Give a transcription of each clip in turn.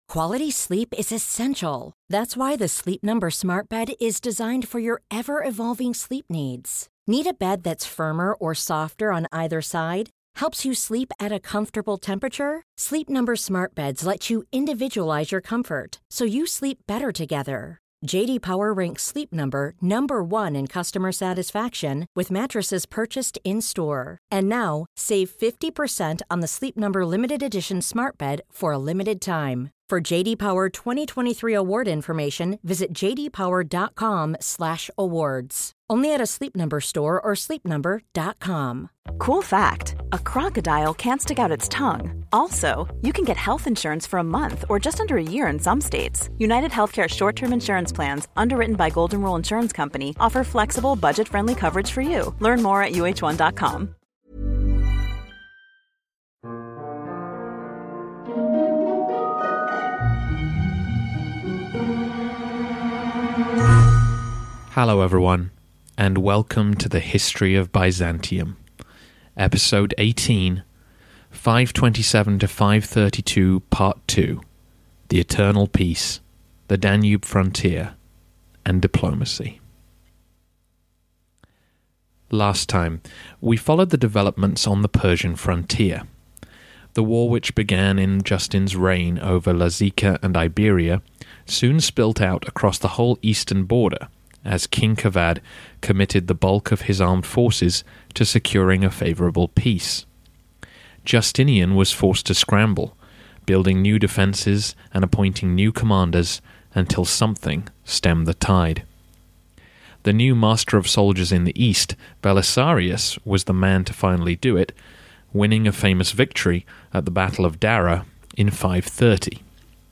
Quality sleep is essential. That's why the Sleep Number Smart Bed is designed for your ever-evolving sleep needs. Need a bed that's firmer or softer on either side? Helps you sleep at a comfortable temperature? Sleep Number Smart Beds let you individualize your comfort, so you sleep better together. J.D. Power ranks Sleep Number number 1 in customer satisfaction with mattresses purchased in-store. And now, save 50% on the Sleep Number Limited Edition Smart Bed for a limited time. For J.D. Power 2023 award information, visit jdpower.com/awards. Only at a Sleep Number store or sleepnumber.com. Cool fact, a crocodile can't stick out its tongue. Also, you can get health insurance for a month or just under a year in some states. United Healthcare short-term insurance plans, underwritten by Golden Rule Insurance Company, offer flexible, budget-friendly coverage for you. Learn more at uh1.com. Hello everyone, and welcome to the History of Byzantium, Episode 18, 527 to 532, Part 2, The Eternal Peace, the Danube Frontier, and Diplomacy. Last time, we followed the developments on the Persian frontier. The war which began in Justin's reign over Lazica and Iberia soon spilt out across the whole eastern border, as King Kavad committed the bulk of his armed forces to securing a favourable peace. Justinian was forced to scramble, building new defences and appointing new commanders until something stemmed the tide. The new master of soldiers in the east, Belisarius, was the man to finally do it, winning a famous victory at the Battle of Dara in 530.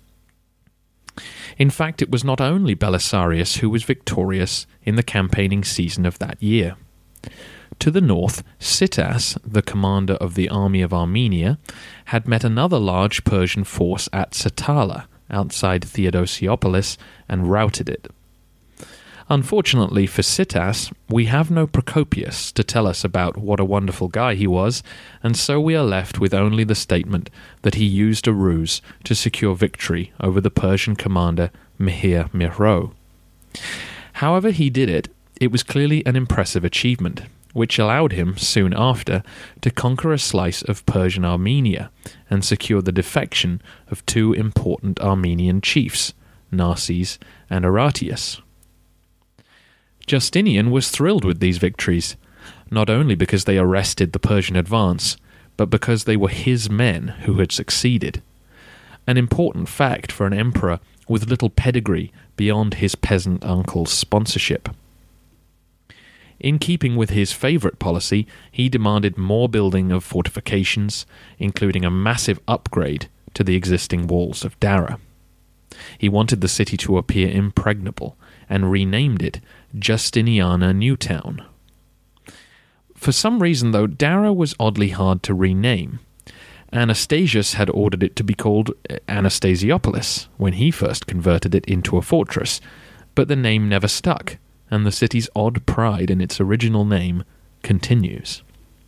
In fact, it was not only Belisarius who was victorious in the campaigning season of that year. To the north, Sitas, the commander of the army of Armenia, had met another large Persian force at Satala, outside Theodosiopolis, and routed it. Unfortunately for Sitas, we have no Procopius to tell us about what a wonderful guy he was, and so we are left with only the statement that he used a ruse to secure victory over the Persian commander Mihir Mihro. However he did it, it was clearly an impressive achievement, which allowed him, soon after, to conquer a slice of Persian Armenia and secure the defection of two important Armenian chiefs, Narses and Aratius. Justinian was thrilled with these victories, not only because they arrested the Persian advance, but because they were his men who had succeeded. An important fact for an emperor with little pedigree beyond his peasant uncle's sponsorship. In keeping with his favourite policy, he demanded more building of fortifications, including a massive upgrade to the existing walls of Dara. He wanted the city to appear impregnable, and renamed it Justiniana Newtown. For some reason, though, Dara was oddly hard to rename. Anastasius had ordered it to be called Anastasiopolis when he first converted it into a fortress, but the name never stuck, and the city's odd pride in its original name continues.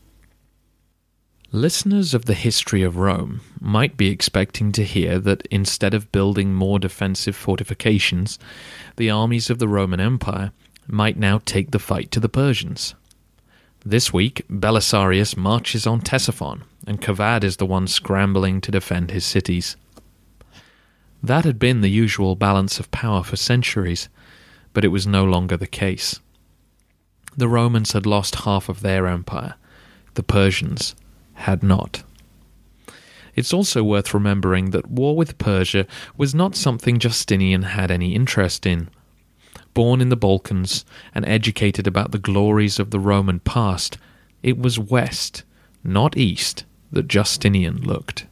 Listeners of the history of Rome might be expecting to hear that instead of building more defensive fortifications, the armies of the Roman Empire might now take the fight to the Persians. This week, Belisarius marches on Ctesiphon, and Kavad is the one scrambling to defend his cities. That had been the usual balance of power for centuries, but it was no longer the case. The Romans had lost half of their empire. The Persians had not. It's also worth remembering that war with Persia was not something Justinian had any interest in. Born in the Balkans and educated about the glories of the Roman past, it was west, not east, that Justinian looked.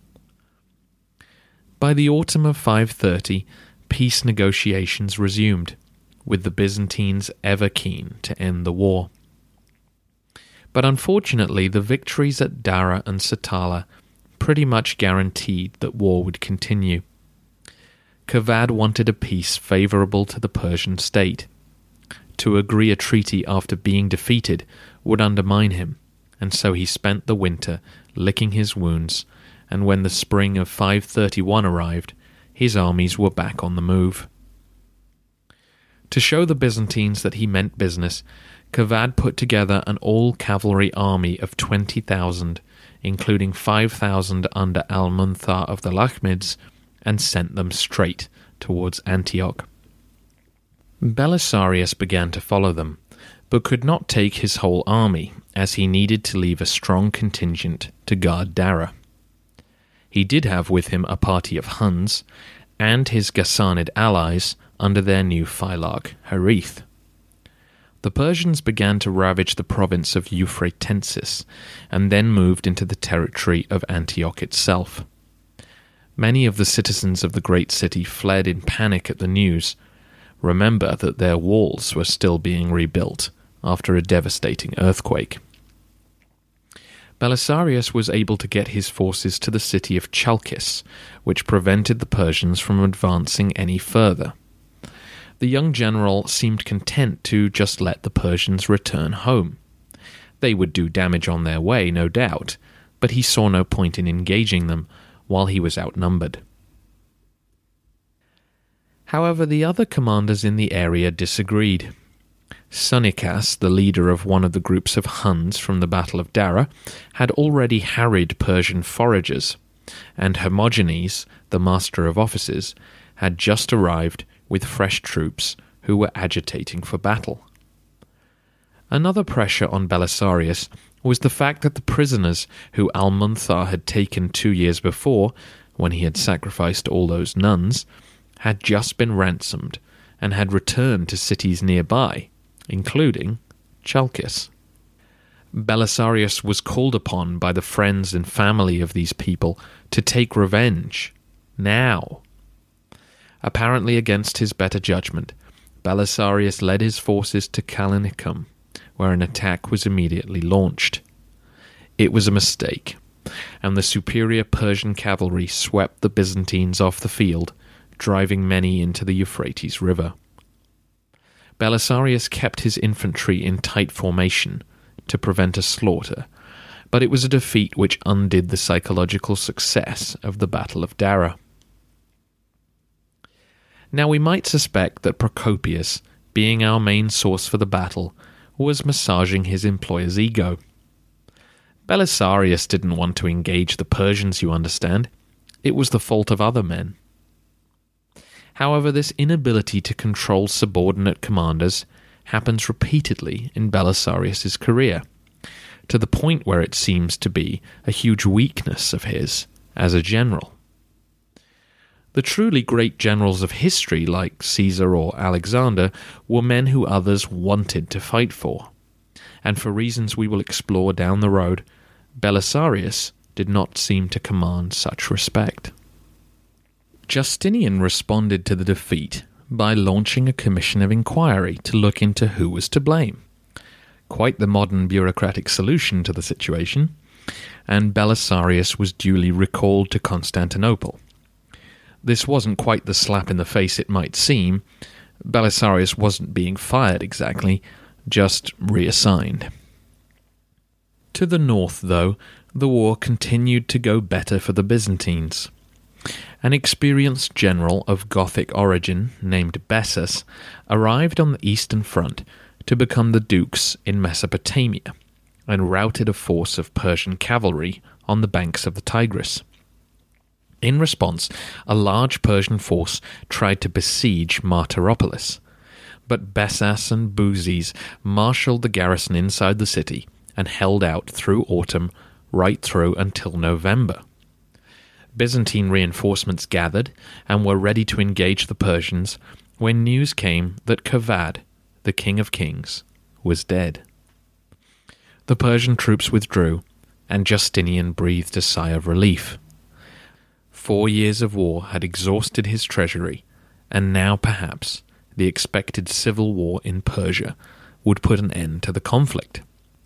By the autumn of 530, peace negotiations resumed, with the Byzantines ever keen to end the war. But unfortunately, the victories at Dara and Satala pretty much guaranteed that war would continue. Kavad wanted a peace favourable to the Persian state. To agree a treaty after being defeated would undermine him, and so he spent the winter licking his wounds, and when the spring of 531 arrived, his armies were back on the move. To show the Byzantines that he meant business, Kavad put together an all-cavalry army of 20,000, including 5,000 under Al-Munthar of the Lakhmids, and sent them straight towards Antioch. Belisarius began to follow them, but could not take his whole army, as he needed to leave a strong contingent to guard Dara. He did have with him a party of Huns, and his Ghassanid allies under their new phylarch, Harith. The Persians began to ravage the province of Euphratensis, and then moved into the territory of Antioch itself. Many of the citizens of the great city fled in panic at the news. Remember that their walls were still being rebuilt after a devastating earthquake. Belisarius was able to get his forces to the city of Chalkis, which prevented the Persians from advancing any further. The young general seemed content to just let the Persians return home. They would do damage on their way, no doubt, but he saw no point in engaging them while he was outnumbered. However, the other commanders in the area disagreed. Sunnikas, the leader of one of the groups of Huns from the Battle of Dara, had already harried Persian foragers, and Hermogenes, the master of officers, had just arrived with fresh troops who were agitating for battle. Another pressure on Belisarius was the fact that the prisoners who Al-Munthar had taken 2 years before, when he had sacrificed all those nuns, had just been ransomed and had returned to cities nearby, including Chalkis. Belisarius was called upon by the friends and family of these people to take revenge, now. Apparently against his better judgment, Belisarius led his forces to Callinicum, where an attack was immediately launched. It was a mistake, and the superior Persian cavalry swept the Byzantines off the field, driving many into the Euphrates River. Belisarius kept his infantry in tight formation to prevent a slaughter, but it was a defeat which undid the psychological success of the Battle of Dara. Now we might suspect that Procopius, being our main source for the battle, was massaging his employer's ego. Belisarius didn't want to engage the Persians, you understand. It was the fault of other men. However, this inability to control subordinate commanders happens repeatedly in Belisarius's career, to the point where it seems to be a huge weakness of his as a general. The truly great generals of history, like Caesar or Alexander, were men who others wanted to fight for, and for reasons we will explore down the road, Belisarius did not seem to command such respect. Justinian responded to the defeat by launching a commission of inquiry to look into who was to blame. Quite the modern bureaucratic solution to the situation, and Belisarius was duly recalled to Constantinople. This wasn't quite the slap in the face it might seem. Belisarius wasn't being fired exactly, just reassigned. To the north, though, the war continued to go better for the Byzantines. An experienced general of Gothic origin named Bessus arrived on the eastern front to become the dukes in Mesopotamia and routed a force of Persian cavalry on the banks of the Tigris. In response, a large Persian force tried to besiege Martyropolis, but Bessus and Buzes marshaled the garrison inside the city and held out through autumn, right through until November. Byzantine reinforcements gathered and were ready to engage the Persians when news came that Kavad, the King of Kings, was dead. The Persian troops withdrew, and Justinian breathed a sigh of relief. 4 years of war had exhausted his treasury, and now perhaps the expected civil war in Persia would put an end to the conflict.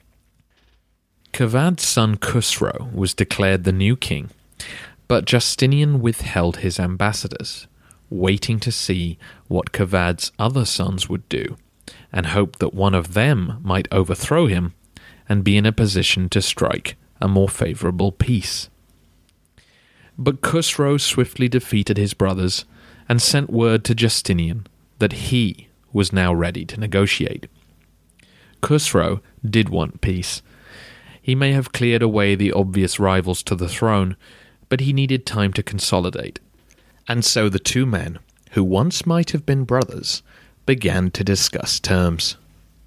Kavad's son Khusro was declared the new king, but Justinian withheld his ambassadors, waiting to see what Kavad's other sons would do, and hoped that one of them might overthrow him and be in a position to strike a more favourable peace. But Khusro swiftly defeated his brothers and sent word to Justinian that he was now ready to negotiate. Khusro did want peace. He may have cleared away the obvious rivals to the throne, but he needed time to consolidate. And so the two men, who once might have been brothers, began to discuss terms.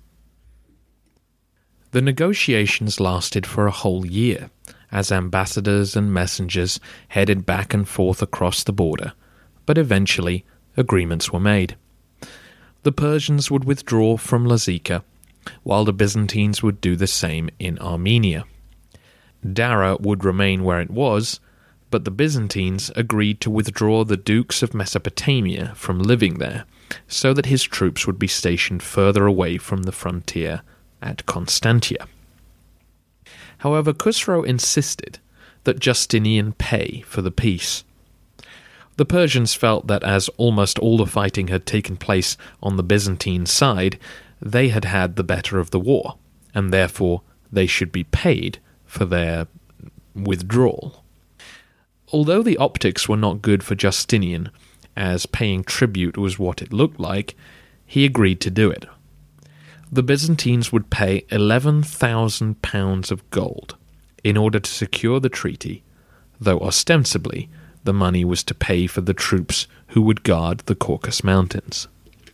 The negotiations lasted for a whole year, as ambassadors and messengers headed back and forth across the border, but eventually agreements were made. The Persians would withdraw from Lazica, while the Byzantines would do the same in Armenia. Dara would remain where it was, but the Byzantines agreed to withdraw the dukes of Mesopotamia from living there, so that his troops would be stationed further away from the frontier at Constantia. However, Khusro insisted that Justinian pay for the peace. The Persians felt that as almost all the fighting had taken place on the Byzantine side, they had had the better of the war, and therefore they should be paid for their withdrawal. Although the optics were not good for Justinian, as paying tribute was what it looked like, he agreed to do it. The Byzantines would pay 11,000 pounds of gold in order to secure the treaty, though ostensibly the money was to pay for the troops who would guard the Caucasus Mountains.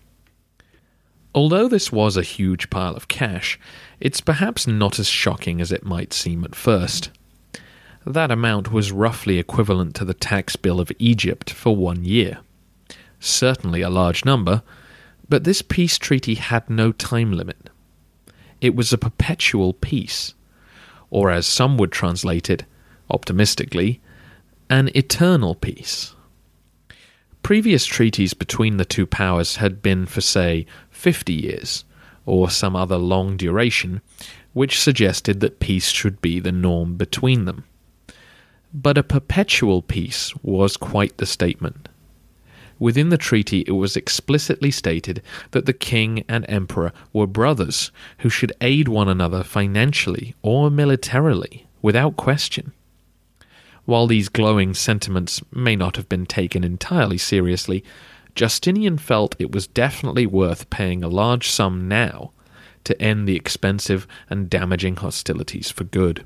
Although this was a huge pile of cash, it's perhaps not as shocking as it might seem at first. That amount was roughly equivalent to the tax bill of Egypt for 1 year. Certainly a large number, but this peace treaty had no time limit. It was a perpetual peace, or as some would translate it, optimistically, an eternal peace. Previous treaties between the two powers had been for, say, 50 years, or some other long duration, which suggested that peace should be the norm between them. But a perpetual peace was quite the statement. Within the treaty it was explicitly stated that the king and emperor were brothers who should aid one another financially or militarily, without question. While these glowing sentiments may not have been taken entirely seriously, Justinian felt it was definitely worth paying a large sum now to end the expensive and damaging hostilities for good.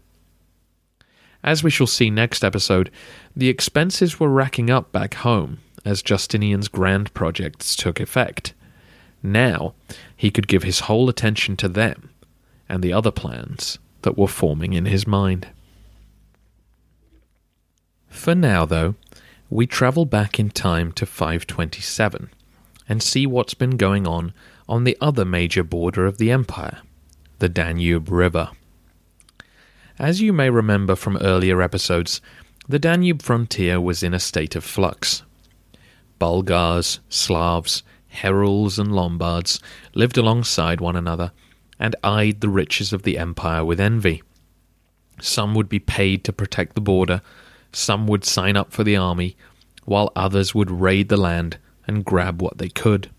As we shall see next episode, the expenses were racking up back home as Justinian's grand projects took effect. Now he could give his whole attention to them and the other plans that were forming in his mind. For now, though, we travel back in time to 527 and see what's been going on the other major border of the empire, the Danube River. As you may remember from earlier episodes, the Danube frontier was in a state of flux. Bulgars, Slavs, Heruls and Lombards lived alongside one another and eyed the riches of the empire with envy. Some would be paid to protect the border, some would sign up for the army, while others would raid the land and grab what they could.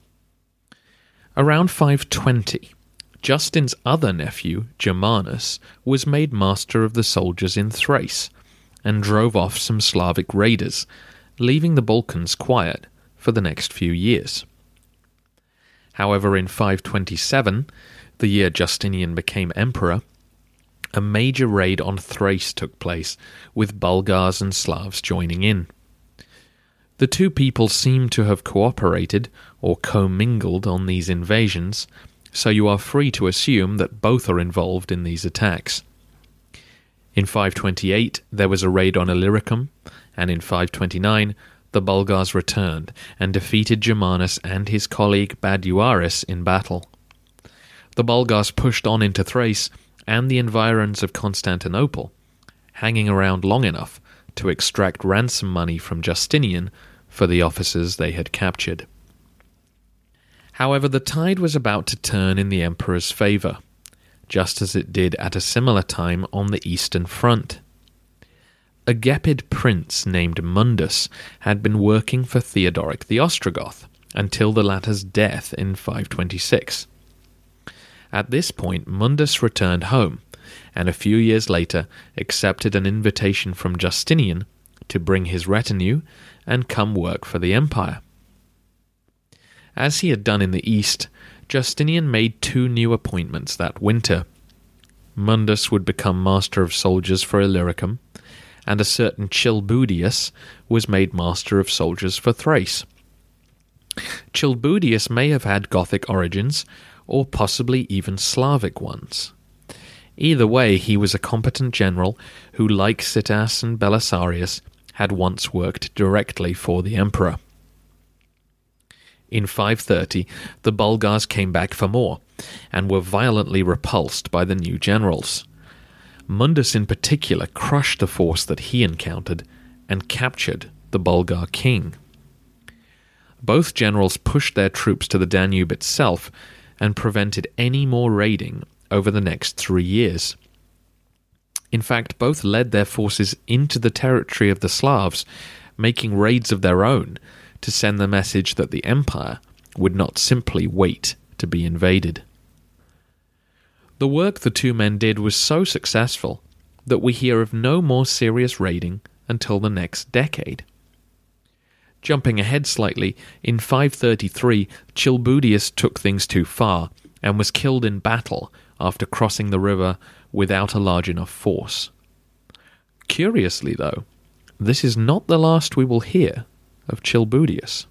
Around 520, Justin's other nephew, Germanus, was made master of the soldiers in Thrace, and drove off some Slavic raiders, leaving the Balkans quiet for the next few years. However, in 527, the year Justinian became emperor, a major raid on Thrace took place, with Bulgars and Slavs joining in. The two peoples seem to have cooperated or commingled on these invasions, so you are free to assume that both are involved in these attacks. In 528, there was a raid on Illyricum, and in 529, the Bulgars returned and defeated Germanus and his colleague Baduaris in battle. The Bulgars pushed on into Thrace and the environs of Constantinople, hanging around long enough to extract ransom money from Justinian for the officers they had captured. However, the tide was about to turn in the emperor's favour, just as it did at a similar time on the Eastern Front. A Gepid prince named Mundus had been working for Theodoric the Ostrogoth until the latter's death in 526. At this point, Mundus returned home, and a few years later accepted an invitation from Justinian to bring his retinue and come work for the empire. As he had done in the east, Justinian made 2 new appointments that winter. Mundus would become master of soldiers for Illyricum, and a certain Chilbudius was made master of soldiers for Thrace. Chilbudius may have had Gothic origins, or possibly even Slavic ones. Either way, he was a competent general who, like Citas and Belisarius, had once worked directly for the emperor. In 530, the Bulgars came back for more, and were violently repulsed by the new generals. Mundus in particular crushed the force that he encountered, and captured the Bulgar king. Both generals pushed their troops to the Danube itself, and prevented any more raiding over the next 3 years. In fact, both led their forces into the territory of the Slavs, making raids of their own to send the message that the empire would not simply wait to be invaded. The work the 2 men did was so successful that we hear of no more serious raiding until the next decade. Jumping ahead slightly, in 533, Chilbudius took things too far and was killed in battle after crossing the river without a large enough force. Curiously, though, this is not the last we will hear of Chilbudius.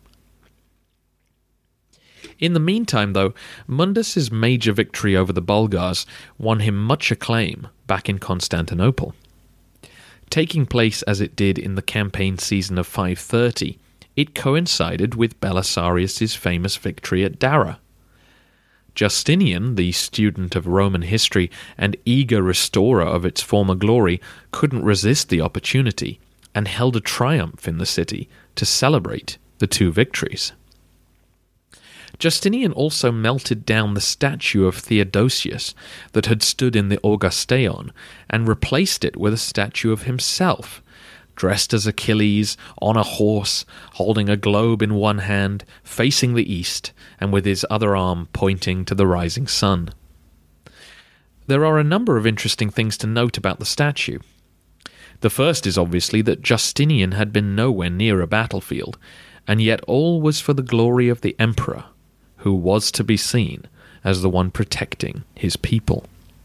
In the meantime, though, Mundus's major victory over the Bulgars won him much acclaim back in Constantinople. Taking place as it did in the campaign season of 530, it coincided with Belisarius's famous victory at Dara. Justinian, the student of Roman history and eager restorer of its former glory, couldn't resist the opportunity and held a triumph in the city to celebrate the 2 victories. Justinian also melted down the statue of Theodosius that had stood in the Augusteion and replaced it with a statue of himself, dressed as Achilles, on a horse, holding a globe in one hand, facing the east, and with his other arm pointing to the rising sun. There are a number of interesting things to note about the statue. The first is obviously that Justinian had been nowhere near a battlefield, and yet all was for the glory of the emperor, who was to be seen as the one protecting his people.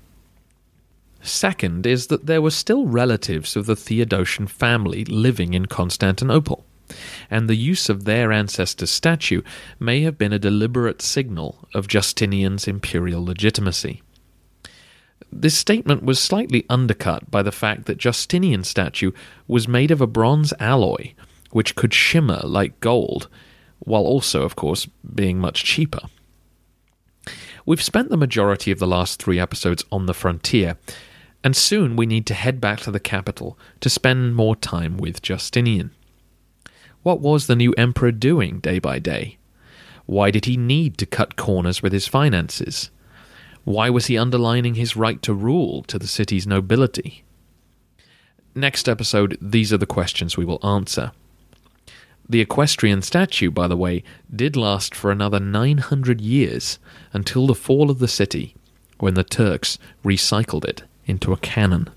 Second is that there were still relatives of the Theodosian family living in Constantinople, and the use of their ancestor's statue may have been a deliberate signal of Justinian's imperial legitimacy. This statement was slightly undercut by the fact that Justinian's statue was made of a bronze alloy, which could shimmer like gold, while also, of course, being much cheaper. We've spent the majority of the last 3 episodes on the frontier, and soon we need to head back to the capital to spend more time with Justinian. What was the new emperor doing day by day? Why did he need to cut corners with his finances? Why was he underlining his right to rule to the city's nobility? Next episode, these are the questions we will answer. The equestrian statue, by the way, did last for another 900 years until the fall of the city, when the Turks recycled it into a cannon.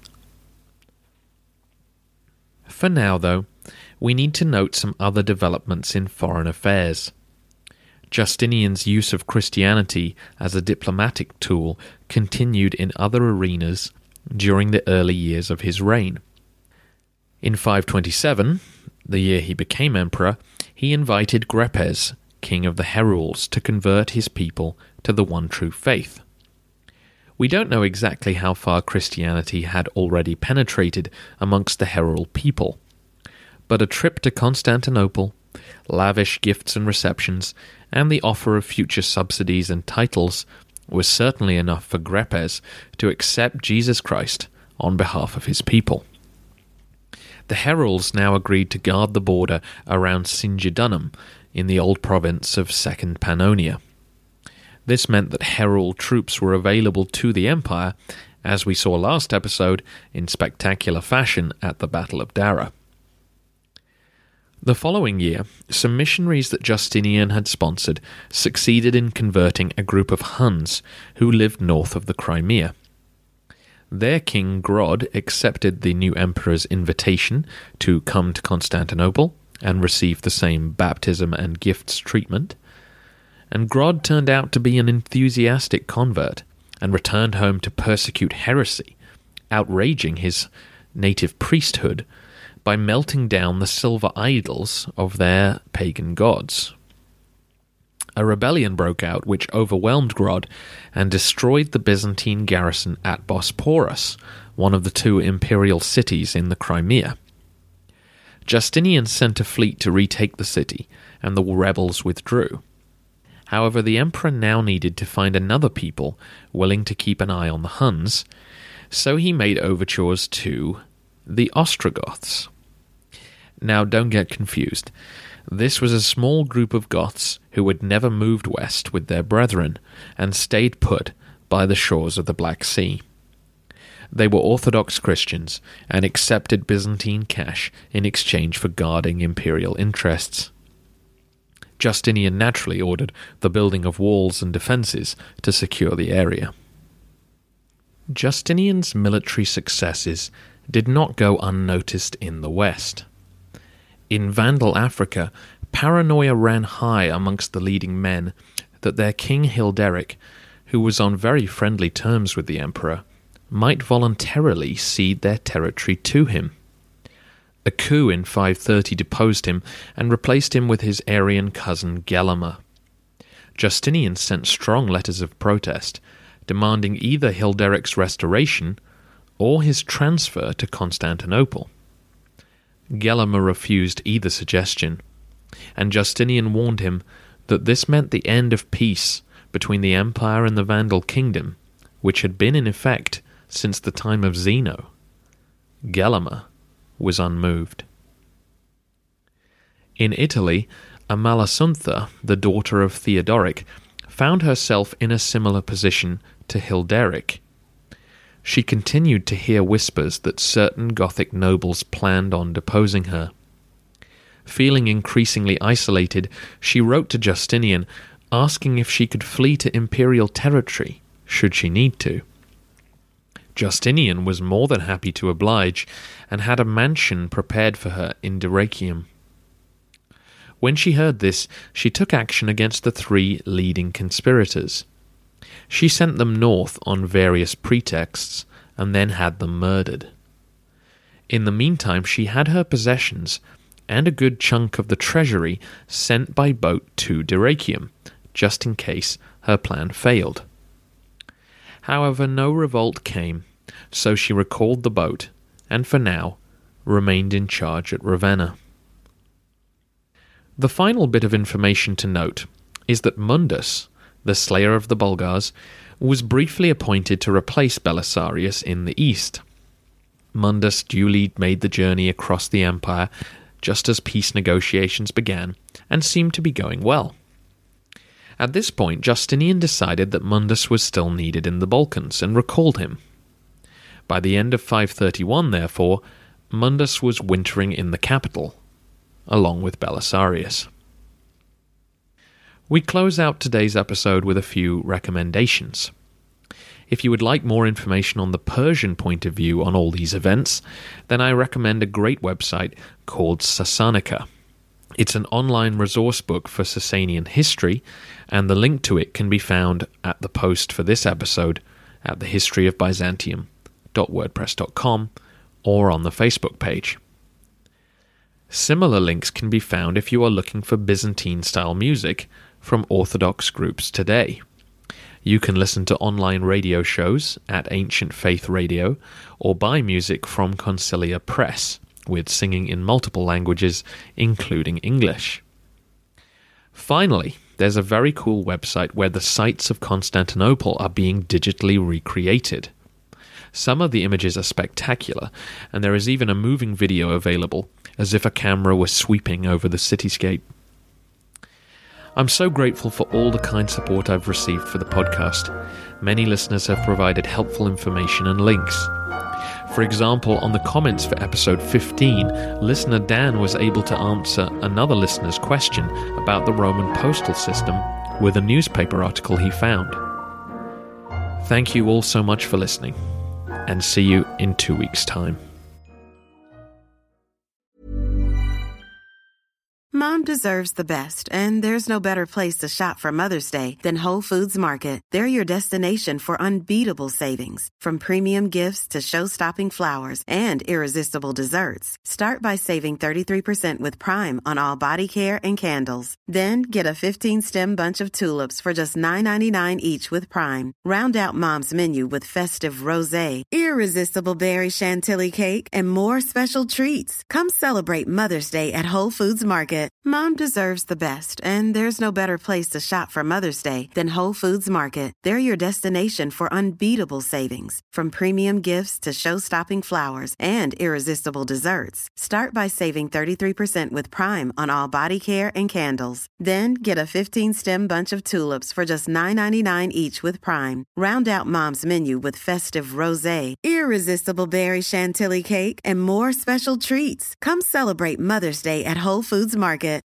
For now, though, we need to note some other developments in foreign affairs. Justinian's use of Christianity as a diplomatic tool continued in other arenas during the early years of his reign. In 527, the year he became emperor, he invited Grepes, king of the Herules, to convert his people to the one true faith. We don't know exactly how far Christianity had already penetrated amongst the Herule people, but a trip to Constantinople, lavish gifts and receptions, and the offer of future subsidies and titles was certainly enough for Grepes to accept Jesus Christ on behalf of his people. The Herules now agreed to guard the border around Singidunum in the old province of Second Pannonia. This meant that Herule troops were available to the empire, as we saw last episode, in spectacular fashion at the Battle of Dara. The following year, some missionaries that Justinian had sponsored succeeded in converting a group of Huns who lived north of the Crimea. Their king Grod accepted the new emperor's invitation to come to Constantinople and receive the same baptism and gifts treatment, and Grod turned out to be an enthusiastic convert and returned home to persecute heresy, outraging his native priesthood by melting down the silver idols of their pagan gods. A rebellion broke out which overwhelmed Grod and destroyed the Byzantine garrison at Bosporus, one of the two imperial cities in the Crimea. Justinian sent a fleet to retake the city, and the rebels withdrew. However, the emperor now needed to find another people willing to keep an eye on the Huns, so he made overtures to the Ostrogoths. Now, don't get confused. This was a small group of Goths who had never moved west with their brethren and stayed put by the shores of the Black Sea. They were Orthodox Christians and accepted Byzantine cash in exchange for guarding imperial interests. Justinian naturally ordered the building of walls and defences to secure the area. Justinian's military successes did not go unnoticed in the West. In Vandal Africa, paranoia ran high amongst the leading men that their king Hilderic, who was on very friendly terms with the emperor, might voluntarily cede their territory to him. A coup in 530 deposed him and replaced him with his Arian cousin Gelimer. Justinian sent strong letters of protest, demanding either Hilderic's restoration or his transfer to Constantinople. Gelimer refused either suggestion, and Justinian warned him that this meant the end of peace between the empire and the Vandal kingdom, which had been in effect since the time of Zeno. Gelimer was unmoved. In Italy, Amalasuntha, the daughter of Theodoric, found herself in a similar position to Hilderic. She continued to hear whispers that certain Gothic nobles planned on deposing her. Feeling increasingly isolated, she wrote to Justinian, asking if she could flee to imperial territory, should she need to. Justinian was more than happy to oblige, and had a mansion prepared for her in Dyrrhachium. When she heard this, she took action against the three leading conspirators. She sent them north on various pretexts, and then had them murdered. In the meantime, she had her possessions, and a good chunk of the treasury sent by boat to Dyrrhachium, just in case her plan failed. However, no revolt came, so she recalled the boat, and for now, remained in charge at Ravenna. The final bit of information to note is that Mundus, the slayer of the Bulgars, was briefly appointed to replace Belisarius in the east. Mundus duly made the journey across the empire just as peace negotiations began, and seemed to be going well. At this point, Justinian decided that Mundus was still needed in the Balkans, and recalled him. By the end of 531, therefore, Mundus was wintering in the capital, along with Belisarius. We close out today's episode with a few recommendations. If you would like more information on the Persian point of view on all these events, then I recommend a great website called Sassanica. It's an online resource book for Sasanian history, and the link to it can be found at the post for this episode at thehistoryofbyzantium.wordpress.com or on the Facebook page. Similar links can be found if you are looking for Byzantine-style music from Orthodox groups today. You can listen to online radio shows at Ancient Faith Radio, or buy music from Concilia Press, with singing in multiple languages, including English. Finally, there's a very cool website where the sites of Constantinople are being digitally recreated. Some of the images are spectacular, and there is even a moving video available, as if a camera were sweeping over the cityscape. I'm so grateful for all the kind support I've received for the podcast. Many listeners have provided helpful information and links. For example, on the comments for episode 15, listener Dan was able to answer another listener's question about the Roman postal system with a newspaper article he found. Thank you all so much for listening. and see you in 2 weeks' time. Mom deserves the best, and there's no better place to shop for Mother's Day than Whole Foods Market. They're your destination for unbeatable savings, from premium gifts to show-stopping flowers and irresistible desserts. Start by saving 33% with Prime on all body care and candles. Then get a 15-stem bunch of tulips for just $9.99 each with Prime. Round out Mom's menu with festive rosé, irresistible berry chantilly cake, and more special treats. Come celebrate Mother's Day at Whole Foods Market. Mom deserves the best, and there's no better place to shop for Mother's Day than Whole Foods Market. They're your destination for unbeatable savings, from premium gifts to show-stopping flowers and irresistible desserts. Start by saving 33% with Prime on all body care and candles. Then get a 15-stem bunch of tulips for just $9.99 each with Prime. Round out Mom's menu with festive rosé, irresistible berry chantilly cake, and more special treats. Come celebrate Mother's Day at Whole Foods Market.